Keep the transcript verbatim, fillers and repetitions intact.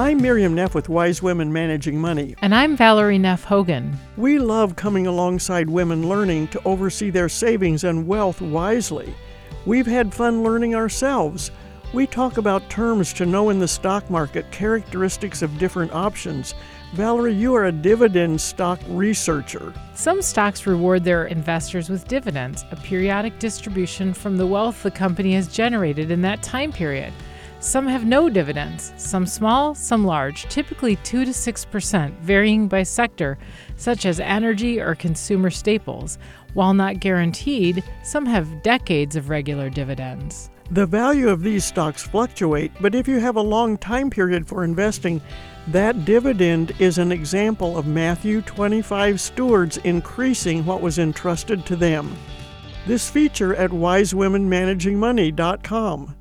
I'm Miriam Neff with Wise Women Managing Money. And I'm Valerie Neff Hogan. We love coming alongside women learning to oversee their savings and wealth wisely. We've had fun learning ourselves. We talk about terms to know in the stock market, characteristics of different options. Valerie, you are a dividend stock researcher. Some stocks reward their investors with dividends, a periodic distribution from the wealth the company has generated in that time period. Some have no dividends, some small, some large, typically two to six percent, varying by sector, such as energy or consumer staples. While not guaranteed, some have decades of regular dividends. The value of these stocks fluctuate, but if you have a long time period for investing, that dividend is an example of Matthew twenty-five stewards increasing what was entrusted to them. This feature at wise women managing money dot com.